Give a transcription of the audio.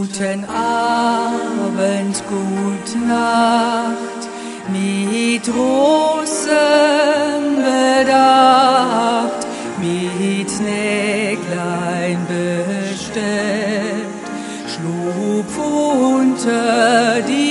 Guten Abend, gut Nacht, mit großem Bedacht, mit Näglein besteckt, schlupf unter die